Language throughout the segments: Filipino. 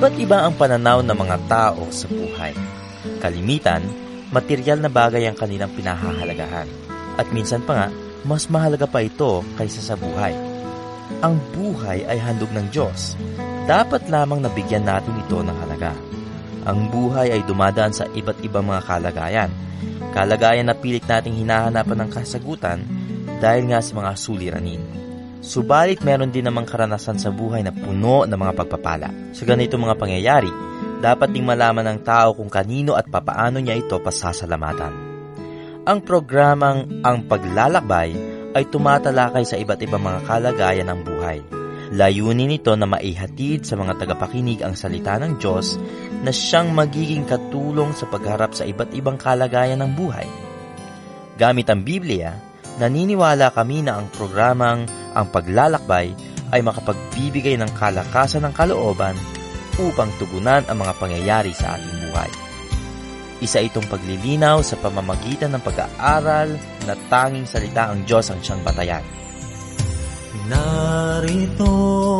Iba't iba ang pananaw ng mga tao sa buhay. Kalimitan, materyal na bagay ang kanilang pinahahalagahan. At minsan pa nga, mas mahalaga pa ito kaysa sa buhay. Ang buhay ay handog ng Diyos. Dapat lamang nabigyan natin ito ng halaga. Ang buhay ay dumadaan sa iba't ibang mga kalagayan. Kalagayan na pilit nating hinahanapan ng kasagutan dahil nga sa mga suliranin. Subalit meron din namang karanasan sa buhay na puno ng mga pagpapala. Sa ganito mga pangyayari, dapat ding malaman ng tao kung kanino at papaano niya ito pasasalamatan. Ang programang Ang Paglalakbay ay tumatalakay sa iba't ibang mga kalagayan ng buhay. Layunin nito na maihatid sa mga tagapakinig ang salita ng Diyos na siyang magiging katulong sa pagharap sa iba't ibang kalagayan ng buhay. Gamit ang Biblia, naniniwala kami na ang programang Ang Paglalakbay ay makapagbibigay ng kalakasan ng kalooban upang tugunan ang mga pangyayari sa ating buhay. Isa itong paglilinaw sa pamamagitan ng pag-aaral na tanging salita ang Diyos ang siyang batayan. Narito,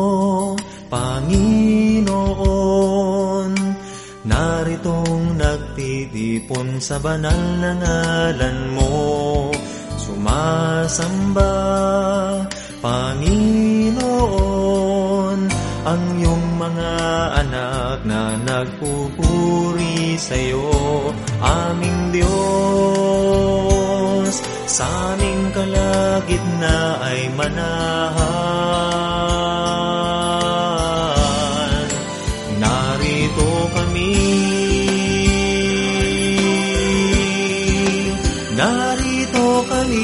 Panginoon, naritong nagtitipon sa banal na ngalan mo. Sumasamba, Panginoon, ang iyong mga anak na nagpupuri sa'yo, aming Diyos. Sa aming kalagitnaan ay manahan. Narito kami, narito kami.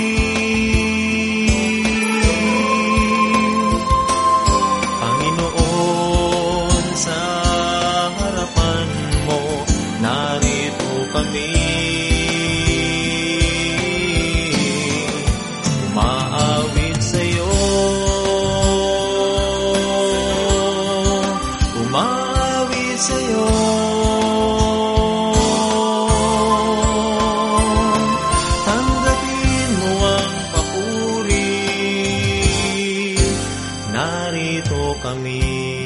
Panginoon, sa harapan mo, narito kami. Umaawit sa'yo, umaawit sa'yo. Tanggapin mo ang papuri, narito kami.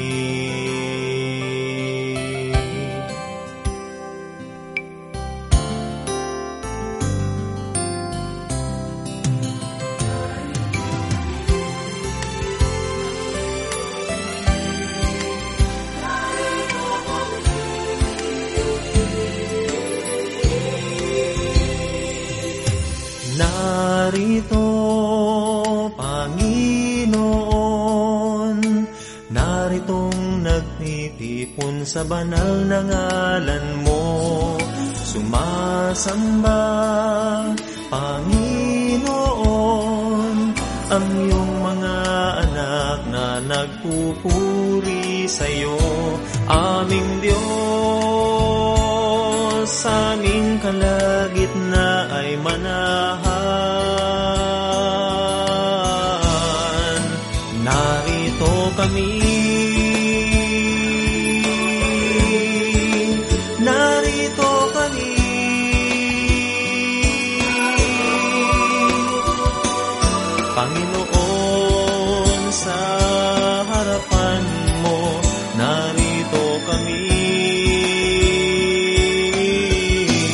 Narito, Panginoon, naritong nagtitipon sa banal na ngalan mo. Sumasamba, Panginoon, ang iyong mga anak na nagpupuri sa'yo, aming Diyos. Sa aming kalagitnaan ay manahan. Narito kami, narito kami. Panginoon, sa harapan mo, narito kami.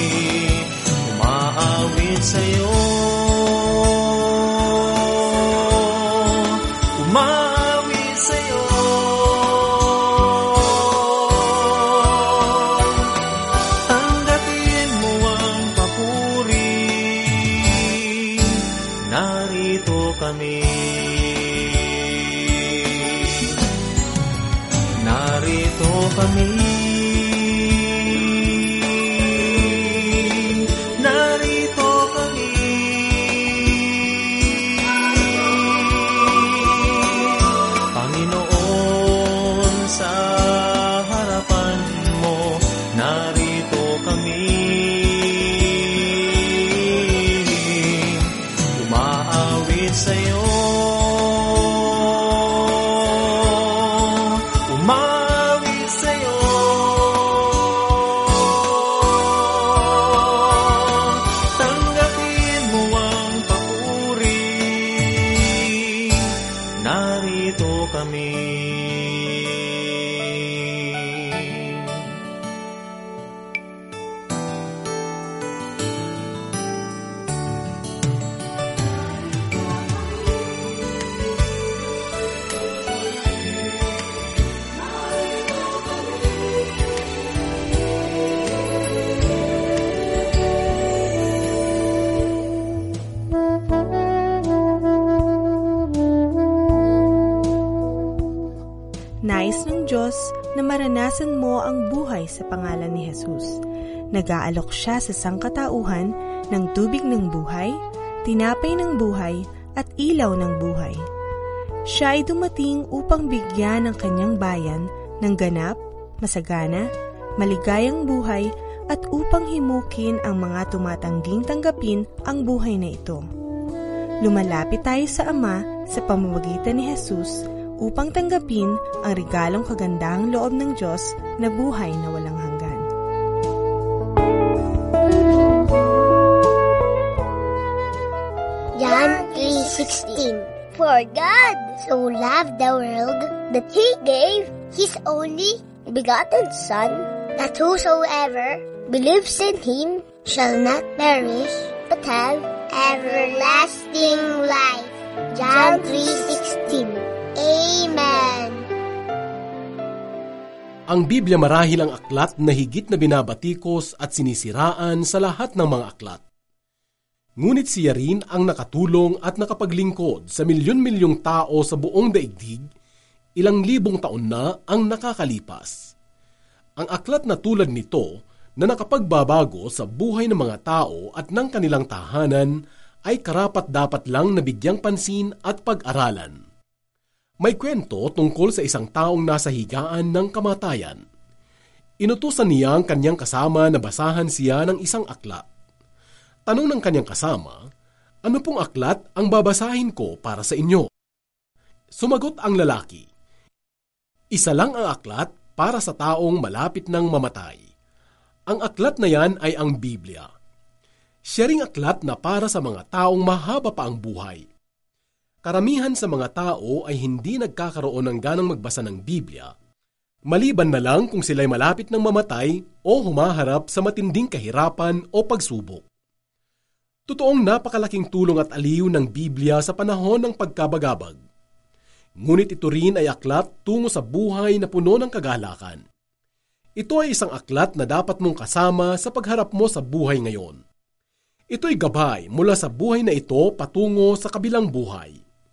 Diyos na maranasan mo ang buhay sa pangalan ni Jesus. Nag-aalok siya sa sangkatauhan ng tubig ng buhay, tinapay ng buhay, at ilaw ng buhay. Siya ay dumating upang bigyan ng kanyang bayan ng ganap, masagana, maligayang buhay at upang himukin ang mga tumatangging tanggapin ang buhay na ito. Lumalapit tayo sa Ama sa pamamagitan ni Jesus upang tanggapin ang regalong kagandahang loob ng Diyos na buhay na walang hanggan. John 3:16. For God so loved the world that He gave His only begotten Son, that whosoever believes in Him shall not perish, but have everlasting life. John 3:16. Amen. Ang Biblia marahil ang aklat na higit na binabatikos at sinisiraan sa lahat ng mga aklat. Ngunit siya rin ang nakatulong at nakapaglingkod sa milyon-milyong tao sa buong daigdig, ilang libong taon na ang nakakalipas. Ang aklat na tulad nito na nakapagbabago sa buhay ng mga tao at ng kanilang tahanan ay karapat-dapat lang na bigyang pansin at pag-aralan. May kwento tungkol sa isang taong nasa higaan ng kamatayan. Inutusan niya ang kanyang kasama na basahan siya ng isang aklat. Tanong ng kanyang kasama, ano pong aklat ang babasahin ko para sa inyo? Sumagot ang lalaki, isa lang ang aklat para sa taong malapit ng mamatay. Ang aklat na yan ay ang Biblia. Siya ring aklat na para sa mga taong mahaba pa ang buhay. Karamihan sa mga tao ay hindi nagkakaroon ng ganang magbasa ng Biblia, maliban na lang kung sila'y malapit ng mamatay o humaharap sa matinding kahirapan o pagsubok. Totoong napakalaking tulong at aliw ng Biblia sa panahon ng pagkabagabag. Ngunit ito rin ay aklat tungo sa buhay na puno ng kagalakan. Ito ay isang aklat na dapat mong kasama sa pagharap mo sa buhay ngayon. Ito'y gabay mula sa buhay na ito patungo sa kabilang buhay.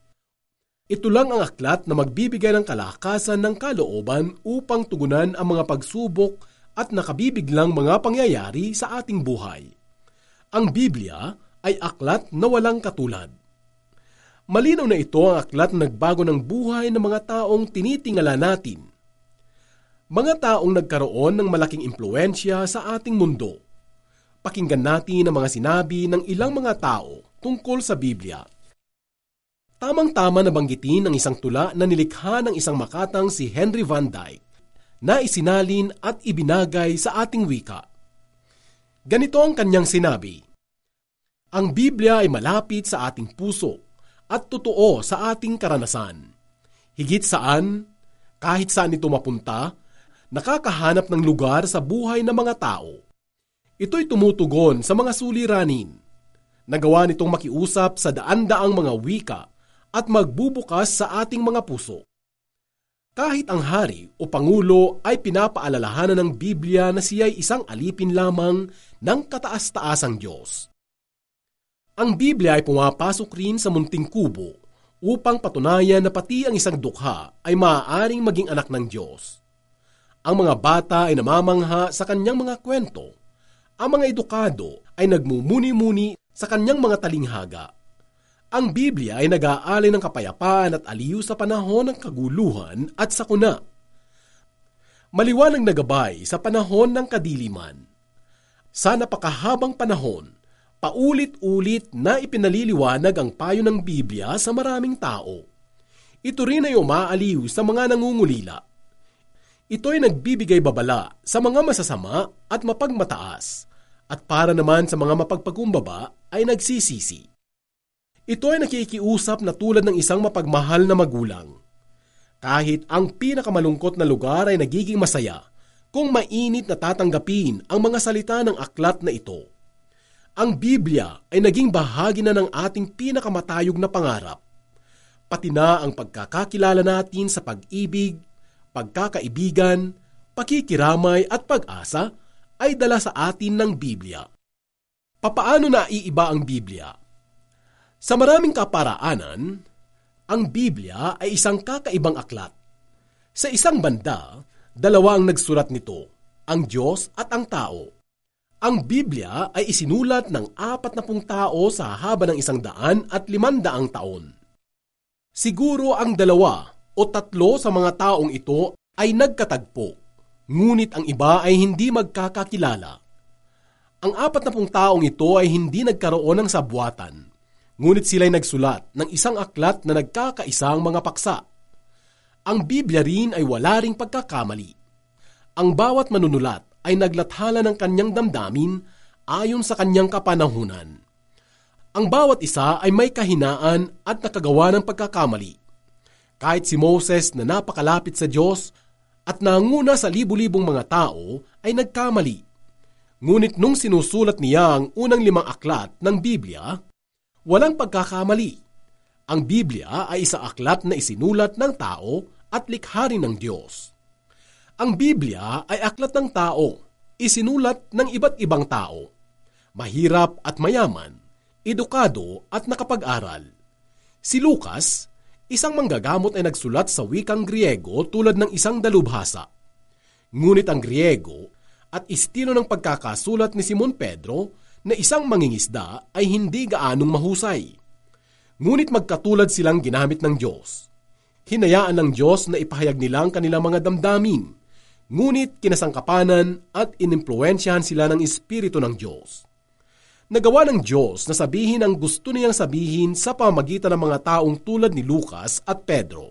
Ito lang ang aklat na magbibigay ng kalakasan ng kalooban upang tugunan ang mga pagsubok at nakabibiglang mga pangyayari sa ating buhay. Ang Biblia ay aklat na walang katulad. Malinaw na ito ang aklat na nagbago ng buhay ng mga taong tinitingala natin. Mga taong nagkaroon ng malaking impluensya sa ating mundo. Pakinggan natin ang mga sinabi ng ilang mga tao tungkol sa Biblia. Tamang-tama na banggitin ang isang tula na nilikha ng isang makatang si Henry Van Dyke na isinalin at ibinagay sa ating wika. Ganito ang kanyang sinabi, ang Biblia ay malapit sa ating puso at totoo sa ating karanasan. Higit saan, kahit saan ito mapunta, nakakahanap ng lugar sa buhay ng mga tao. Ito'y tumutugon sa mga suliranin. Nagawa nitong makiusap sa daan-daang mga wika at magbubukas sa ating mga puso. Kahit ang hari o pangulo ay pinapaalalahanan ng Biblia na siya'y isang alipin lamang ng kataas-taasang Diyos. Ang Biblia ay pumapasok rin sa munting kubo upang patunayan na pati ang isang dukha ay maaaring maging anak ng Diyos. Ang mga bata ay namamangha sa kanyang mga kwento. Ang mga edukado ay nagmumuni-muni sa kanyang mga talinghaga. Ang Biblia ay nag-aalay ng kapayapaan at aliw sa panahon ng kaguluhan at sakuna. Maliwanag na gabay sa panahon ng kadiliman. Sa napakahabang panahon, paulit-ulit na ipinaliliwanag ang payo ng Biblia sa maraming tao. Ito rin ay umaaliw sa mga nangungulila. Ito ay nagbibigay babala sa mga masasama at mapagmataas, at para naman sa mga mapagpakumbaba ay nagsisisi. Ito ay nakikiusap na tulad ng isang mapagmahal na magulang. Kahit ang pinakamalungkot na lugar ay nagiging masaya kung mainit na tatanggapin ang mga salita ng aklat na ito. Ang Biblia ay naging bahagi na ng ating pinakamatayog na pangarap. Pati na ang pagkakakilala natin sa pag-ibig, pagkakaibigan, pakikiramay at pag-asa ay dala sa atin ng Biblia. Papaano naiiba ang Biblia? Sa maraming kaparaanan, ang Biblia ay isang kakaibang aklat. Sa isang banda, dalawa ang nagsulat nito, ang Diyos at ang tao. Ang Biblia ay isinulat ng 40 tao sa haba ng 100 at 500 taon. Siguro ang 2 o 3 sa mga taong ito ay nagkatagpo, ngunit ang iba ay hindi magkakakilala. Ang 40 taong ito ay hindi nagkaroon ng sabwatan, ngunit sila'y nagsulat ng isang aklat na nagkakaisang mga paksa. Ang Biblia rin ay wala ring pagkakamali. Ang bawat manunulat ay naglathala ng kanyang damdamin ayon sa kanyang kapanahunan. Ang bawat isa ay may kahinaan at nakagawa ng pagkakamali. Kahit si Moses na napakalapit sa Diyos at nanguna sa libu-libong mga tao ay nagkamali. Ngunit nung sinusulat niya ang unang 5 aklat ng Biblia, walang pagkakamali. Ang Biblia ay isang aklat na isinulat ng tao at likha rin ng Diyos. Ang Biblia ay aklat ng tao, isinulat ng iba't ibang tao. Mahirap at mayaman, edukado at nakapag-aral. Si Lucas, isang manggagamot ay nagsulat sa wikang Griego tulad ng isang dalubhasa. Ngunit ang Griego at estilo ng pagkakasulat ni Simon Pedro na isang mangingisda ay hindi gaanong mahusay. Ngunit magkatulad silang ginamit ng Diyos. Hinayaan ng Diyos na ipahayag nilang kanilang mga damdamin, ngunit kinasangkapanan at inimpluwensyahan sila ng Espiritu ng Diyos. Nagawa ng Diyos na sabihin ang gusto niyang sabihin sa pamamagitan ng mga taong tulad ni Lucas at Pedro.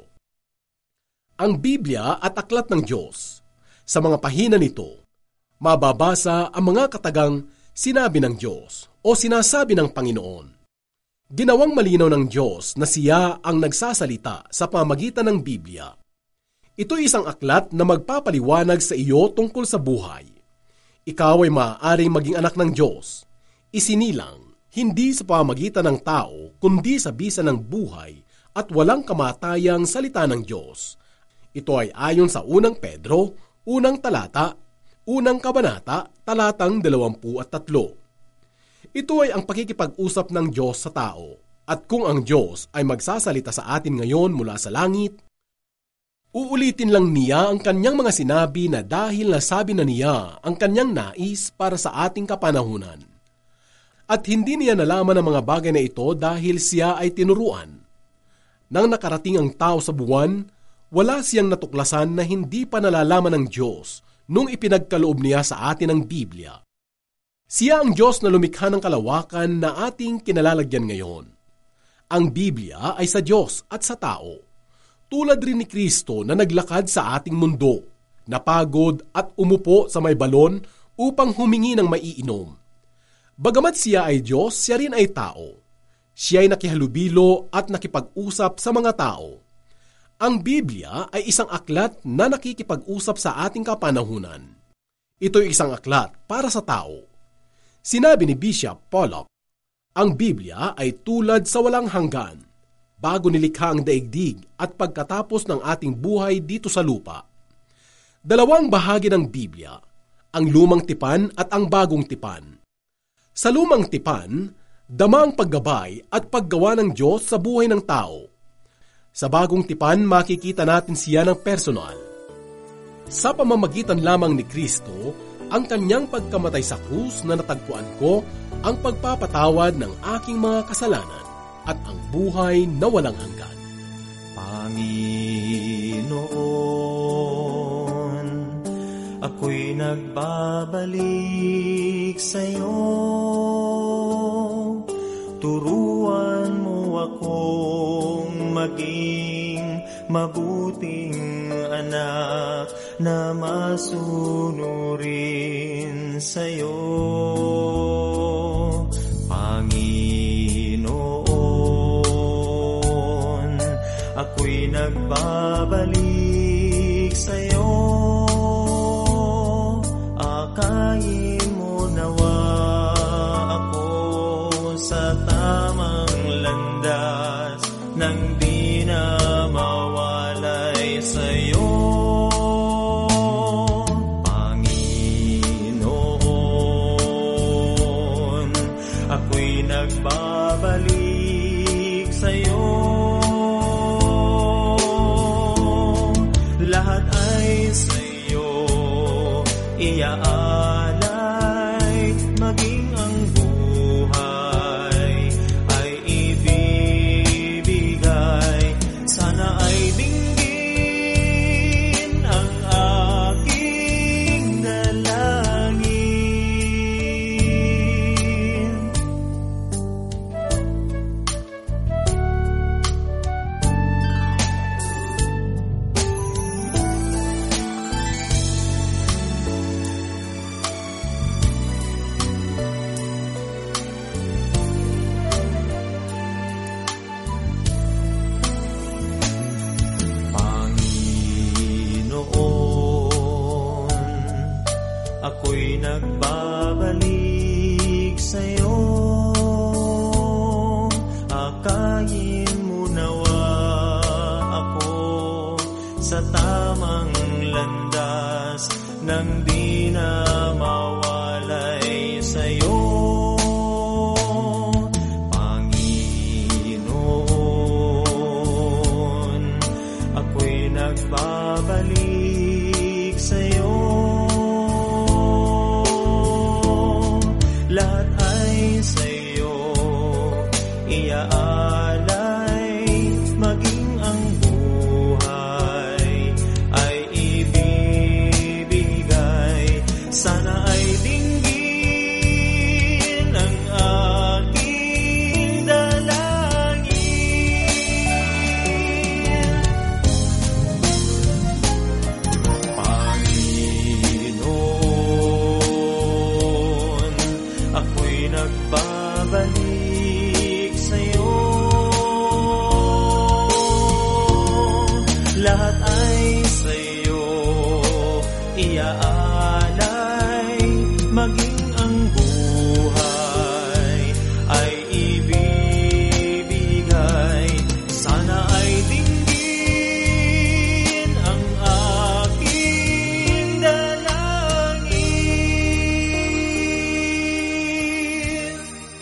Ang Biblia at aklat ng Diyos. Sa mga pahina nito, mababasa ang mga katagang sinabi ng Diyos o sinasabi ng Panginoon. Ginawang malinaw ng Diyos na siya ang nagsasalita sa pamamagitan ng Biblia. Ito'y isang aklat na magpapaliwanag sa iyo tungkol sa buhay. Ikaw ay maaaring maging anak ng Diyos. Isinilang, hindi sa pamamagitan ng tao, kundi sa bisa ng buhay at walang kamatayang salita ng Diyos. Ito ay ayon sa unang Pedro, unang talata, unang kabanata, talatang 23. Ito ay ang pakikipag-usap ng Diyos sa tao. At kung ang Diyos ay magsasalita sa atin ngayon mula sa langit, uulitin lang niya ang kanyang mga sinabi na dahil nasabi na niya ang kanyang nais para sa ating kapanahunan. At hindi niya nalaman ang mga bagay na ito dahil siya ay tinuruan. Nang nakarating ang tao sa buwan, wala siyang natuklasan na hindi pa nalalaman ng Diyos nung ipinagkaloob niya sa atin ang Biblia. Siya ang Diyos na lumikha ng kalawakan na ating kinalalagyan ngayon. Ang Biblia ay sa Diyos at sa tao. Tulad rin ni Kristo na naglakad sa ating mundo, napagod at umupo sa may balon upang humingi ng maiinom. Bagamat siya ay Diyos, siya rin ay tao. Siya ay nakihalubilo at nakipag-usap sa mga tao. Ang Biblia ay isang aklat na nakikipag-usap sa ating kapanahunan. Ito ay isang aklat para sa tao. Sinabi ni Bishop Pollock, ang Biblia ay tulad sa walang hanggan, bago nilikha ang daigdig at pagkatapos ng ating buhay dito sa lupa. Dalawang bahagi ng Biblia, ang lumang tipan at ang bagong tipan. Sa lumang tipan, dama ang paggabay at paggawa ng Diyos sa buhay ng tao. Sa bagong tipan, makikita natin siya ng personal. Sa pamamagitan lamang ni Kristo, ang kanyang pagkamatay sa krus na natagpuan ko ang pagpapatawad ng aking mga kasalanan at ang buhay na walang hanggan. Panginoon, ako'y nagbabalik sa'yo. Turuan mo akong maging mabuting anak na masunurin sa'yo. Panginoon, ako'y nagbabalik sa'yo. Akayin mo nawa ako sa tamang landas nang di na mawalay sa'yo. Panginoon, ako'y nagbabalik sa'yo. Lahat nagbabalik sa'yo. Akayin mo nawa ako sa tamang landas nang di na mawalay sa'yo. Panginoon, ako'y nagbabalik sa'yo. Lahat ay sa'yo iaalay, maging ang buhay ay ibibigay. Sana ay dinggin ang aking dalangin. Panginoon, ako'y nagbabalik sa'yo. Lahat ay sa'yo iaalay, maging ang buhay ay ibibigay. Sana ay dinggin ang aking dalangin.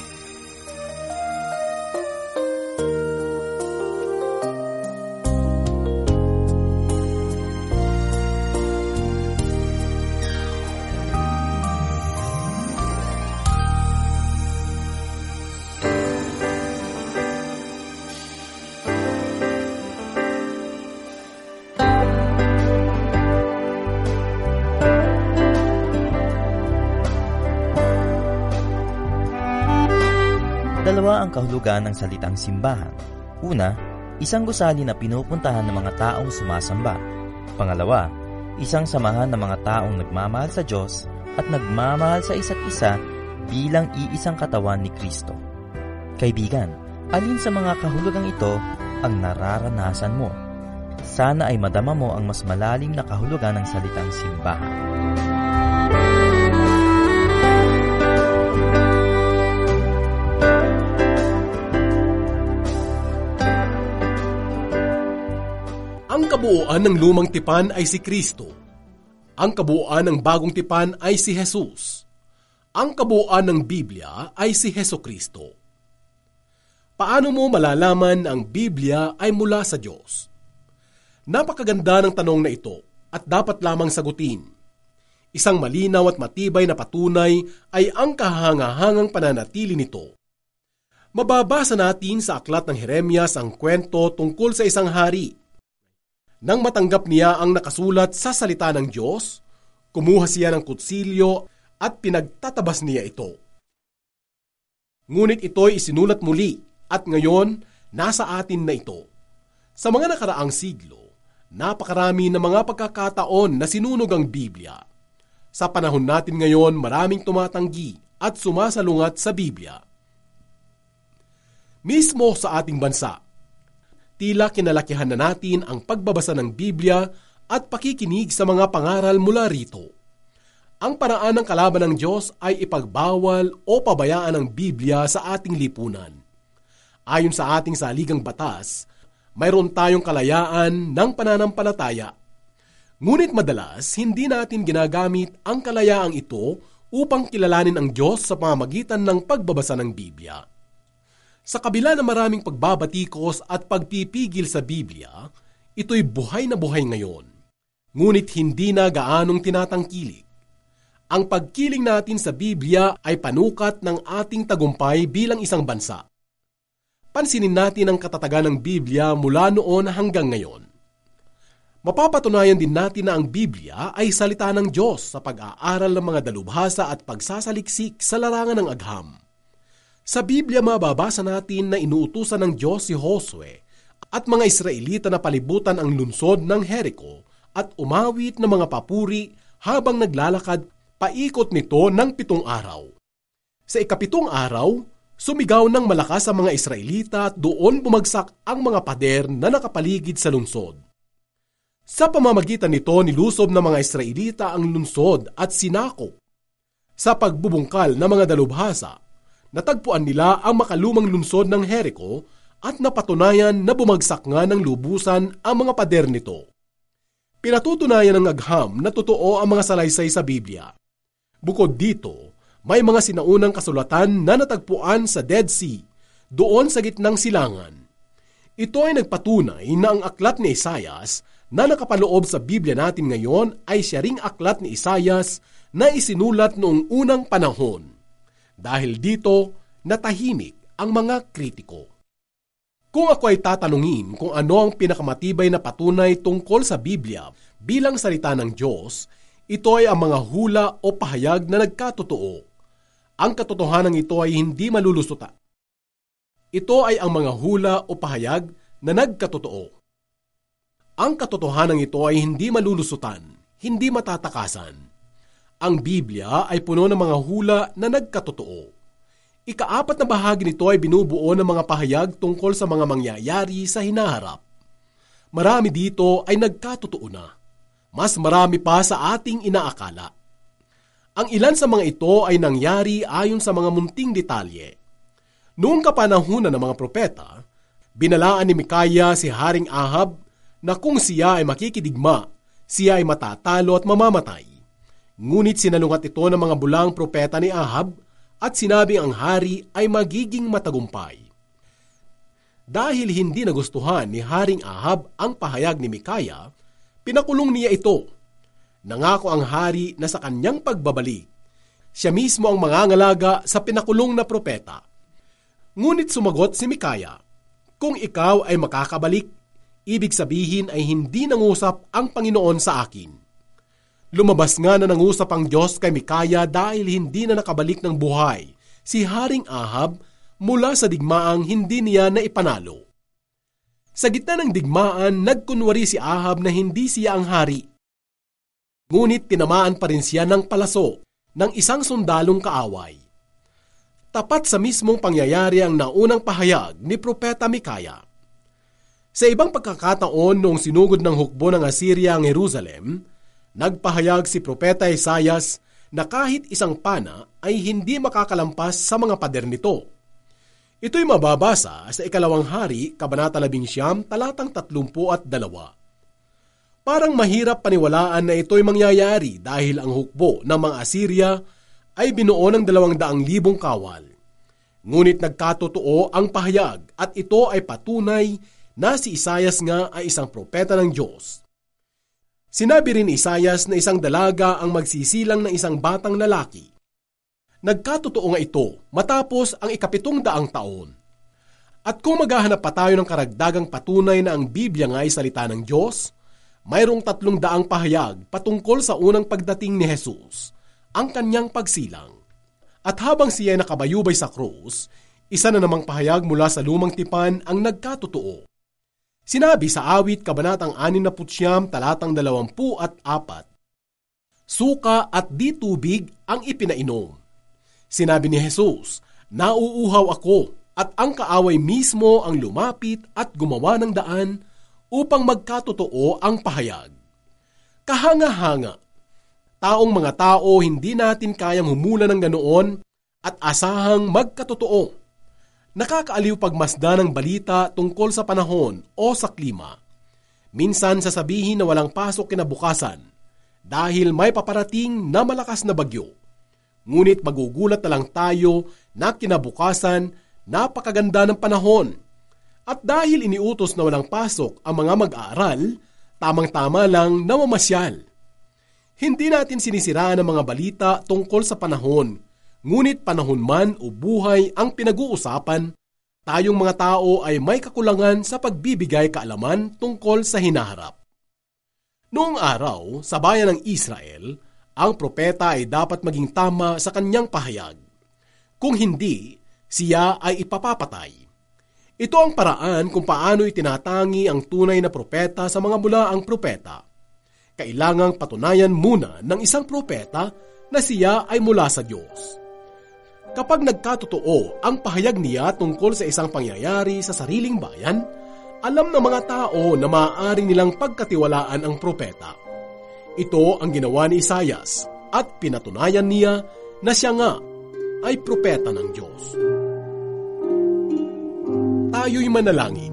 Dalawa ang kahulugan ng salitang simbahan. Una, isang gusali na pinupuntahan ng mga taong sumasamba. Pangalawa, isang samahan ng mga taong nagmamahal sa Diyos at nagmamahal sa isa't isa bilang iisang katawan ni Kristo. Kaibigan, alin sa mga kahulugang ito ang nararanasan mo? Sana ay madama mo ang mas malalim na kahulugan ng salitang simbahan. Ang kabuuan ng lumang tipan ay si Kristo. Ang kabuuan ng bagong tipan ay si Jesus. Ang kabuuan ng Biblia ay si Hesukristo. Paano mo malalaman na ang Biblia ay mula sa Diyos? Napakaganda ng tanong na ito at dapat lamang sagutin. Isang malinaw at matibay na patunay ay ang kahangahangang pananatili nito. Mababasa natin sa aklat ng Jeremias ang kwento tungkol sa isang hari. Nang matanggap niya ang nakasulat sa salita ng Diyos, kumuha siya ng kutsilyo at pinagtatabas niya ito. Ngunit ito'y isinulat muli at ngayon nasa atin na ito. Sa mga nakaraang siglo, napakarami na mga pagkakataon na sinunog ang Biblia. Sa panahon natin ngayon, maraming tumatanggi at sumasalungat sa Biblia. Mismo sa ating bansa, tila kinalakihan na natin ang pagbabasa ng Biblia at pakikinig sa mga pangaral mula rito. Ang paraan ng kalaban ng Diyos ay ipagbawal o pabayaan ang Biblia sa ating lipunan. Ayon sa ating saligang batas, mayroon tayong kalayaan ng pananampalataya. Ngunit madalas, hindi natin ginagamit ang kalayaang ito upang kilalanin ang Diyos sa pamamagitan ng pagbabasa ng Biblia. Sa kabila ng maraming pagbabatikos at pagpipigil sa Biblia, ito'y buhay na buhay ngayon. Ngunit hindi na gaanong tinatangkilik. Ang pagkiling natin sa Biblia ay panukat ng ating tagumpay bilang isang bansa. Pansinin natin ang katatagan ng Biblia mula noon hanggang ngayon. Mapapatunayan din natin na ang Biblia ay salita ng Diyos sa pag-aaral ng mga dalubhasa at pagsasaliksik sa larangan ng agham. Sa Biblia mababasa natin na inuutusan ng Diyos si Josue at mga Israelita na palibutan ang lungsod ng Jericho at umawit ng mga papuri habang naglalakad paikot nito ng 7 araw. Sa ika-7 araw, sumigaw ng malakas ang mga Israelita at doon bumagsak ang mga pader na nakapaligid sa lungsod. Sa pamamagitan nito nilusob ng mga Israelita ang lungsod at sinakop. Sa pagbubungkal ng mga dalubhasa, natagpuan nila ang makalumang lungsod ng Jericho at napatunayan na bumagsak nga ng lubusan ang mga pader nito. Pinatutunayan ng agham na totoo ang mga salaysay sa Biblia. Bukod dito, may mga sinaunang kasulatan na natagpuan sa Dead Sea, doon sa gitnang silangan. Ito ay nagpatunay na ang aklat ni Isaias na nakapaloob sa Biblia natin ngayon ay siya ring aklat ni Isaias na isinulat noong unang panahon. Dahil dito, natahimik ang mga kritiko. Kung ako ay tatanungin kung ano ang pinakamatibay na patunay tungkol sa Biblia bilang salita ng Diyos, ito ay ang mga hula o pahayag na nagkatotoo. Ang katotohanan ito ay hindi malulusutan. Ito ay ang mga hula o pahayag na nagkatotoo. Ang katotohanan ito ay hindi malulusutan, hindi matatakasan. Ang Biblia ay puno ng mga hula na nagkatotoo. Ika-4 na bahagi nito ay binubuo ng mga pahayag tungkol sa mga mangyayari sa hinaharap. Marami dito ay nagkatotoo na. Mas marami pa sa ating inaakala. Ang ilan sa mga ito ay nangyari ayon sa mga munting detalye. Noong kapanahunan ng mga propeta, binalaan ni Mikaya si Haring Ahab na kung siya ay makikidigma, siya ay matatalo at mamamatay. Ngunit sinalungat ito ng mga bulang propeta ni Ahab at sinabing ang hari ay magiging matagumpay. Dahil hindi nagustuhan ni Haring Ahab ang pahayag ni Mikaya, pinakulong niya ito. Nangako ang hari na sa kanyang pagbabalik, siya mismo ang mangangalaga sa pinakulong na propeta. Ngunit sumagot si Mikaya, kung ikaw ay makakabalik, ibig sabihin ay hindi nangusap ang Panginoon sa akin. Lumabas nga na nangusap ang Diyos kay Mikaya dahil hindi na nakabalik ng buhay si Haring Ahab mula sa digmaang hindi niya naipanalo. Sa gitna ng digmaan, nagkunwari si Ahab na hindi siya ang hari. Ngunit tinamaan pa rin siya ng palaso ng isang sundalong kaaway. Tapat sa mismong pangyayari ang naunang pahayag ni Propeta Mikaya. Sa ibang pagkakataon noong sinugod ng hukbo ng Assyria ang Jerusalem, nagpahayag si Propeta Isaias na kahit isang pana ay hindi makakalampas sa mga pader nito. Ito'y mababasa sa 2 Hari, Kabanata 11, talatang 32. Parang mahirap paniwalaan na ito'y mangyayari dahil ang hukbo ng mga Assyria ay binuo ng 200,000 kawal. Ngunit nagkatotoo ang pahayag at ito ay patunay na si Isaias nga ay isang propeta ng Diyos. Sinabi rin ni Isaias na isang dalaga ang magsisilang ng isang batang lalaki. Nagkatotoo nga ito matapos ang 700 taon. At kung maghahanap pa tayo ng karagdagang patunay na ang Biblia nga ay salita ng Diyos, mayroong 300 pahayag patungkol sa unang pagdating ni Jesus, ang kanyang pagsilang. At habang siya ay nakabayubay sa krus, isa na namang pahayag mula sa lumang tipan ang nagkatotoo. Sinabi sa Awit, Kabanatang 69, talatang 24, suka at di tubig ang ipinainom. Sinabi ni Jesus, nauuhaw ako at ang kaaway mismo ang lumapit at gumawa ng daan upang magkatotoo ang pahayag. Kahanga-hanga, taong mga tao hindi natin kayang humula ng ganoon at asahang magkatotoo. Nakakaaliw pagmasdan ng balita tungkol sa panahon o sa klima. Minsan sasabihin na walang pasok kinabukasan dahil may paparating na malakas na bagyo. Ngunit magugulat na lang tayo na kinabukasan napakaganda ng panahon. At dahil iniutos na walang pasok ang mga mag-aaral, tamang-tama lang na mamasyal. Hindi natin sinisiraan ang mga balita tungkol sa panahon. Ngunit panahon man o buhay ang pinag-uusapan, tayong mga tao ay may kakulangan sa pagbibigay kaalaman tungkol sa hinaharap. Noong araw, sa bayan ng Israel, ang propeta ay dapat maging tama sa kanyang pahayag. Kung hindi, siya ay ipapapatay. Ito ang paraan kung paano itinatangi ang tunay na propeta sa mga bulaang propeta. Kailangang patunayan muna ng isang propeta na siya ay mula sa Diyos. Kapag nagkatotoo ang pahayag niya tungkol sa isang pangyayari sa sariling bayan, alam ng mga tao na maaaring nilang pagkatiwalaan ang propeta. Ito ang ginawa ni Isaias at pinatunayan niya na siya nga ay propeta ng Diyos. Tayo'y manalangin.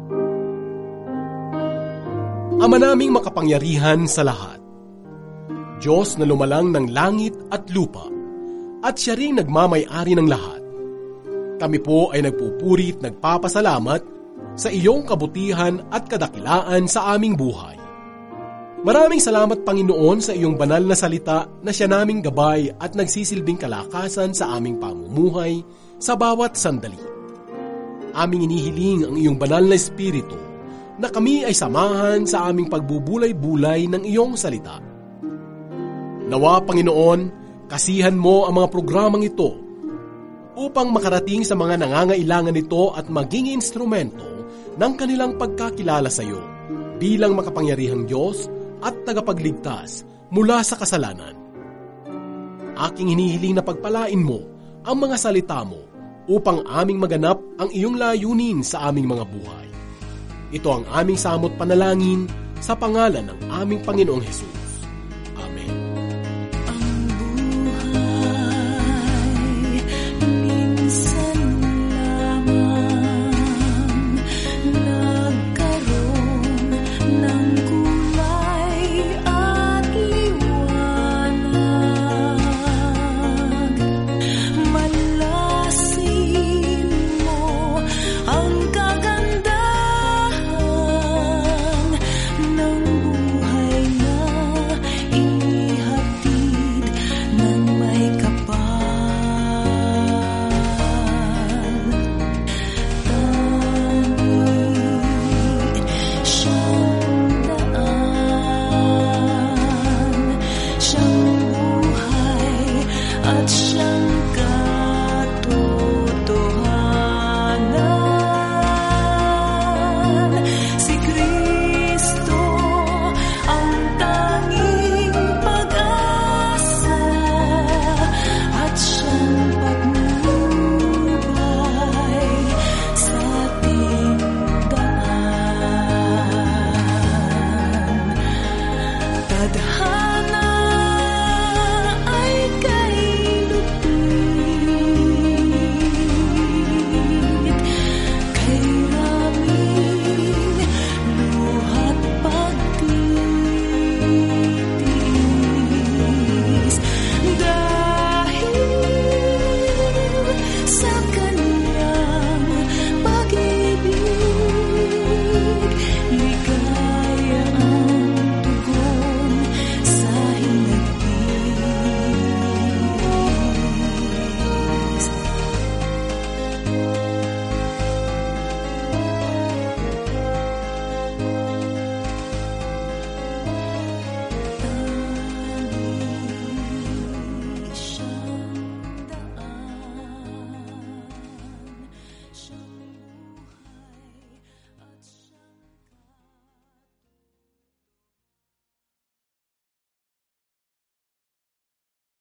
Ama naming makapangyarihan sa lahat, Diyos na lumalang ng langit at lupa, at siya ring nagmamay-ari ng lahat, kami po ay nagpupuri at nagpapasalamat sa iyong kabutihan at kadakilaan sa aming buhay. Maraming salamat, Panginoon, sa iyong banal na salita na siya naming gabay at nagsisilbing kalakasan sa aming pamumuhay sa bawat sandali. Aming inihiling ang iyong banal na espiritu na kami ay samahan sa aming pagbubulay-bulay ng iyong salita. Nawa, Panginoon, kasihan mo ang mga programang ito upang makarating sa mga nangangailangan nito at maging instrumento ng kanilang pagkakilala sa iyo bilang makapangyarihang Diyos at tagapagligtas mula sa kasalanan. Aking hinihiling na pagpalain mo ang mga salita mo upang aming maganap ang iyong layunin sa aming mga buhay. Ito ang aming samot panalangin sa pangalan ng aming Panginoong Hesus.